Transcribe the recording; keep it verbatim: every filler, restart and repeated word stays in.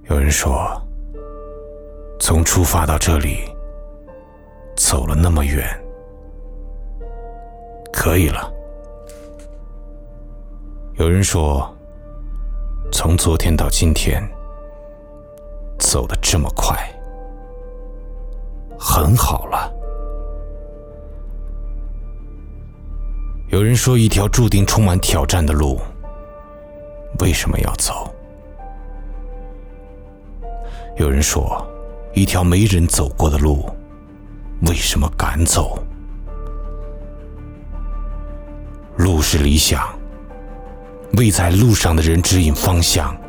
有人说，从出发到这里，走了那么远，可以了。有人说，从昨天到今天，走得这么快，很好了。有人说，一条注定充满挑战的路，为什么要走？有人说，一条没人走过的路，为什么敢走？路是理想，为在路上的人指引方向。